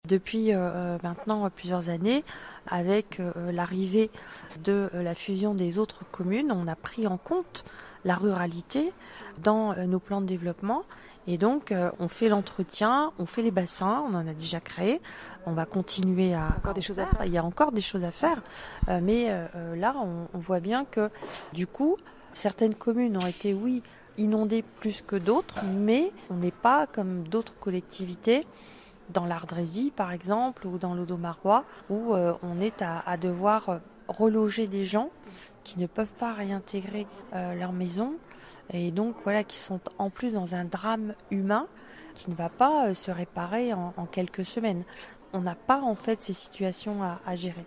Depuis maintenant plusieurs années, avec l'arrivée de la fusion des autres communes, on a pris en compte la ruralité dans nos plans de développement. Et donc, on fait l'entretien, on fait les bassins, on en a déjà créé. On va continuer à... Encore des choses à faire. Il y a encore des choses à faire. Mais là, on voit bien que, du coup, certaines communes ont été, oui, inondées plus que d'autres, mais on n'est pas comme d'autres collectivités dans l'Ardrésie, par exemple, ou dans l'Audomarois, où on est à devoir reloger des gens qui ne peuvent pas réintégrer leur maison et donc voilà, qui sont en plus dans un drame humain qui ne va pas se réparer en quelques semaines. On n'a pas en fait ces situations à gérer.